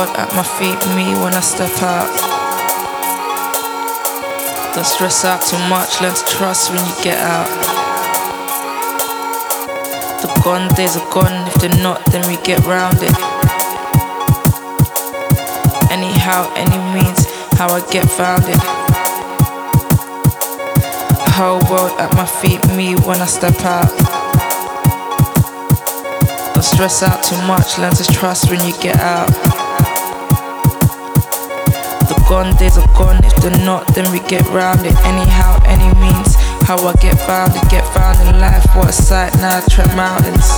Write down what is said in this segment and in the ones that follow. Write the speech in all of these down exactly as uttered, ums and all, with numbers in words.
world at my feet, me when I step out. Don't stress out too much, learn to trust when you get out. The gone days are gone, if they're not then we get round it. Anyhow, any means, how I get found it. Whole world at my feet, me when I step out. Don't stress out too much, learn to trust when you get out. The gone days are gone, if they're not then we get round it. Anyhow, any means, how I get found it. Get found in life, what a sight, now I tread mountains.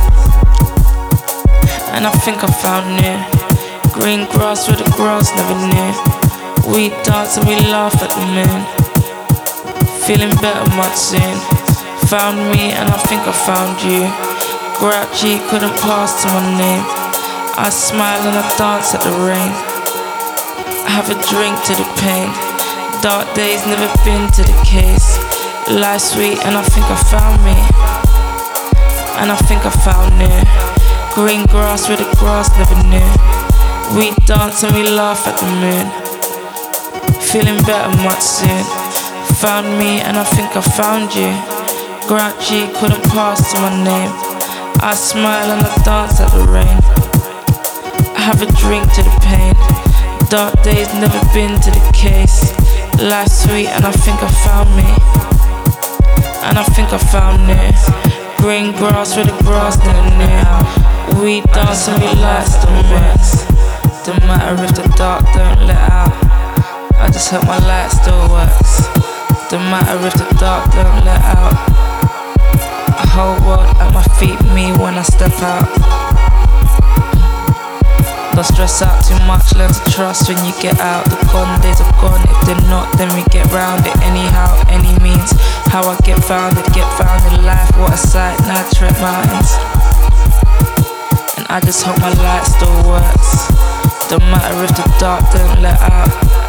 And I think I found near green grass where the grass never knew. We dance and we laugh at the moon. Feeling better much soon. Found me and I think I found you. Grouchy couldn't pass to my name. I smile and I dance at the rain. I have a drink to the pain. Dark days never been to the case. Life sweet and I think I found me. And I think I found new. Green grass where the grass never knew. We dance and we laugh at the moon. Feeling better much soon. Found me and I think I found you. Grouchy couldn't pass to my name. I smile and I dance at the rain. I have a drink to the pain. Dark days never been to the case. Life sweet and I think I found me. And I think I found new. Green grass where the grass never knew. We dance and we laugh at the works. Don't matter if the dark don't let out. I just hope my light still works. Don't matter if the dark don't let out. A whole world at my feet, me when I step out. Don't stress out too much, learn to trust when you get out. The gone days are gone, if they're not then we get round it. Anyhow, any means, how I get found it. Get found in life, what a sight, now I tread mountains. And I just hope my light still works. Don't matter if the dark don't let out.